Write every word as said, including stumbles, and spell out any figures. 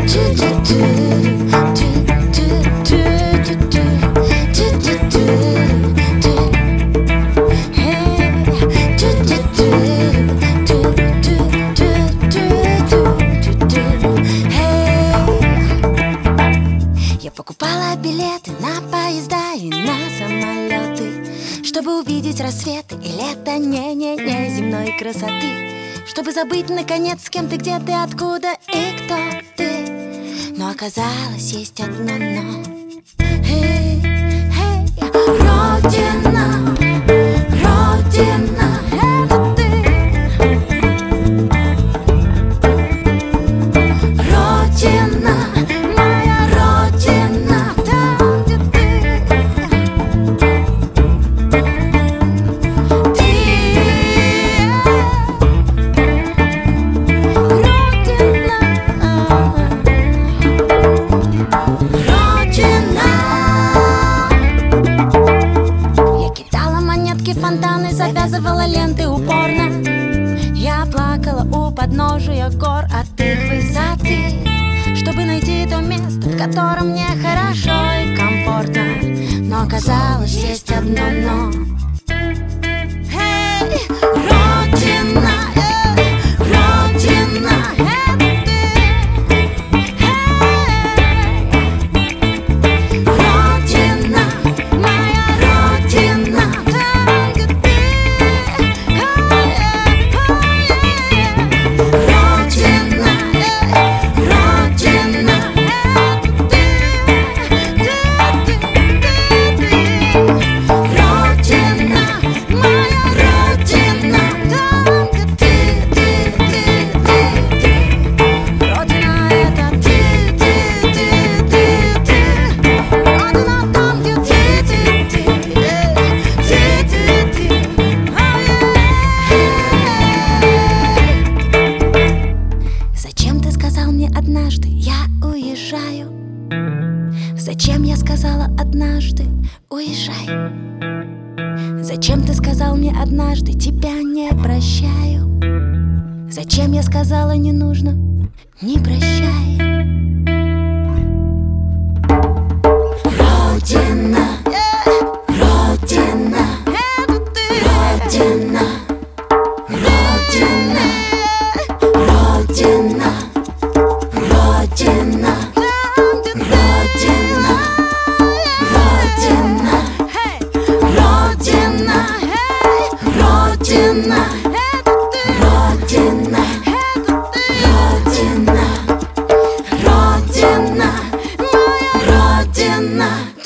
Покупала билеты на поезда и на самолеты, чтобы увидеть рассветы и лето не-не-не земной красоты, чтобы забыть наконец, с кем ты, где ты, откуда и кто ты. Но оказалось, есть одно но. Эй, эй, Родина, Родина, это ты. Родина, моя Родина, там, где ты. Ты, Родина, Родина. Я кидала монетки в фонтаны, завязывала ленты упорно. Я плакала у подножия гор от их высоты, чтобы найти то место, в котором мне хорошо и комфортно. Но оказалось, есть одно но. Эй, Родина, эй, Родина, это ты. Эй, Родина, моя Родина, там, где ты. Родина, эй, Родина, это ты. Родина, моя Родина, там, где ты, ты, ты, ты. Родина, это ты, ты, ты, ты, ты. Родина, там, где ты, ты, ты, ты, ты, ты. Зачем ты сказал мне однажды, я уезжаю? Зачем я сказала однажды, уезжай? Зачем ты сказал мне однажды, тебя не прощаю? Зачем я сказала, не нужно, не прощай? Родина, Родина, это ты. Родина, Родина, Родина, Родина, Родина, Родина, Родина, Родина, это ты. Родина, это ты. Родина, Родина, моя Родина.